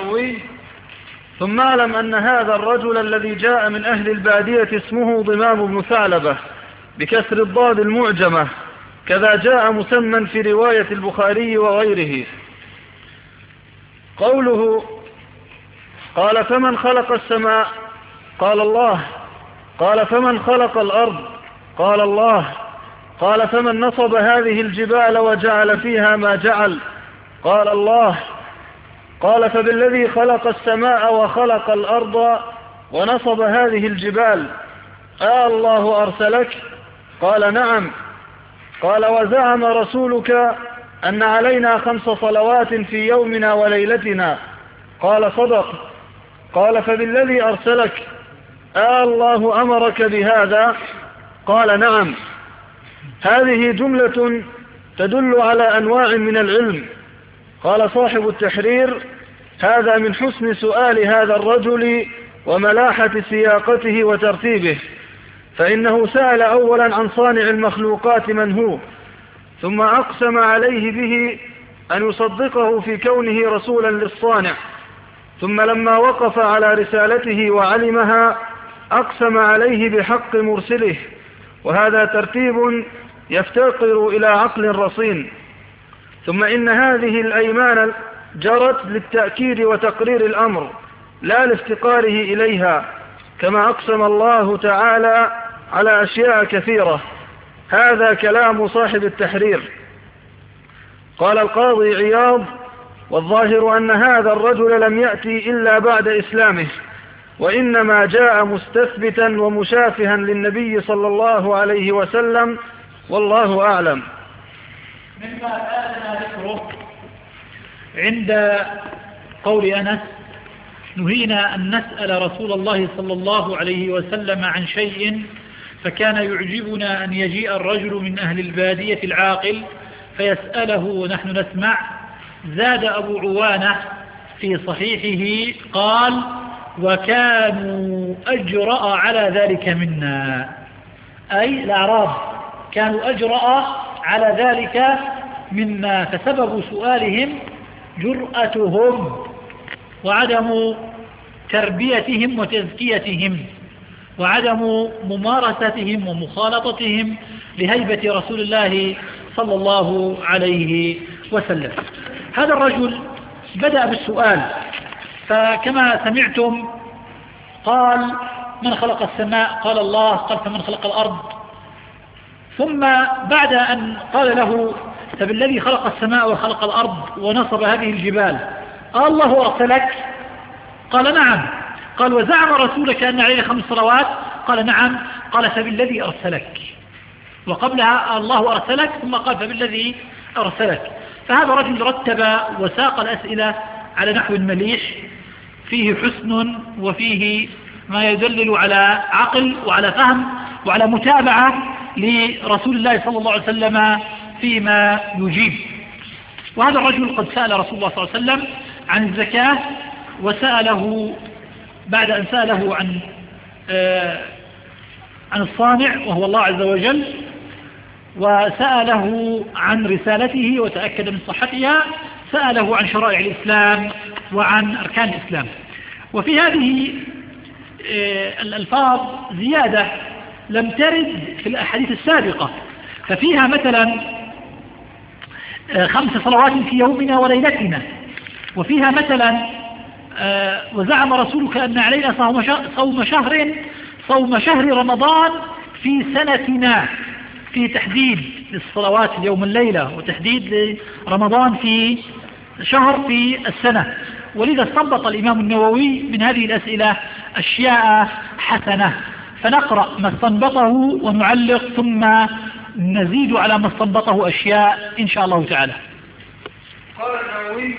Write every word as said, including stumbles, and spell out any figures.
النووي: ثم اعلم أن هذا الرجل الذي جاء من أهل البادية اسمه ضمام بن ثعلبة بكسر الضاد المعجمة، كذا جاء مسمى في رواية البخاري وغيره. قوله: قال فمن خلق السماء؟ قال الله. قال فمن خلق الأرض؟ قال الله. قال فمن نصب هذه الجبال وجعل فيها ما جعل؟ قال الله. قال فبالذي خلق السماء وخلق الأرض ونصب هذه الجبال آه الله أرسلك؟ قال نعم. قال وزعم رسولك أن علينا خمس صلوات في يومنا وليلتنا؟ قال صدق. قال فبالذي أرسلك آه الله أمرك بهذا؟ قال نعم. هذه جملة تدل على أنواع من العلم. قال صاحب التحرير: هذا من حسن سؤال هذا الرجل وملاحة سياقته وترتيبه، فإنه سأل أولا عن صانع المخلوقات من هو، ثم أقسم عليه به أن يصدقه في كونه رسولا للصانع، ثم لما وقف على رسالته وعلمها أقسم عليه بحق مرسله، وهذا ترتيب يفتقر إلى عقل رصين. ثم إن هذه الأيمان جرت للتأكيد وتقرير الأمر لا لافتقاره إليها، كما أقسم الله تعالى على أشياء كثيرة. هذا كلام صاحب التحرير. قال القاضي عياض: والظاهر أن هذا الرجل لم يأتي إلا بعد إسلامه، وإنما جاء مستثبتا ومشافها للنبي صلى الله عليه وسلم، والله أعلم. مما آلنا ذكره عند قول أنس: نهينا أن نسأل رسول الله صلى الله عليه وسلم عن شيء فكان يعجبنا أن يجيء الرجل من أهل البادية العاقل فيسأله ونحن نسمع. زاد أبو عوانة في صحيحه قال: وكانوا أجرأ على ذلك منا، أي الأعراب كانوا أجرأ على ذلك منا، فسبب سؤالهم جرأتهم وعدم تربيتهم وتزكيتهم وعدم ممارستهم ومخالطتهم لهيبة رسول الله صلى الله عليه وسلم. هذا الرجل بدأ بالسؤال، فكما سمعتم قال: من خلق السماء؟ قال الله. قال فمن خلق الأرض؟ ثم بعد أن قال له: فبالذي خلق السماء وخلق الأرض ونصب هذه الجبال قال الله أرسلك؟ قال نعم. قال وزعم رسولك أن عليه خمس صلوات؟ قال نعم. قال فبالذي أرسلك، وقبلها الله أرسلك، ثم قال فبالذي أرسلك. فهذا رجل رتب وساق الأسئلة على نحو مليح فيه حسن وفيه ما يدلل على عقل وعلى فهم وعلى متابعة لرسول الله صلى الله عليه وسلم فيما يجيب. وهذا الرجل قد سأل رسول الله صلى الله عليه وسلم عن الزكاة، وسأله بعد أن سأله عن آه عن الصانع وهو الله عز وجل، وسأله عن رسالته وتأكد من صحتها، سأله عن شرائع الإسلام وعن أركان الإسلام. وفي هذه آه الألفاظ زيادة لم ترد في الأحاديث السابقة، ففيها مثلا آه خمس صلوات في يومنا وليلتنا، وفيها مثلا آه وزعم رسولك أن علينا صوم شهر صوم شهر رمضان في سنتنا، في تحديد للصلوات اليوم الليلة وتحديد لرمضان في شهر في السنة. ولذا استنبط الإمام النووي من هذه الأسئلة أشياء حسنة، فنقرأ ما استنبطه ونعلق ثم نزيد على ما استنبطه أشياء إن شاء الله تعالى. قال النووي: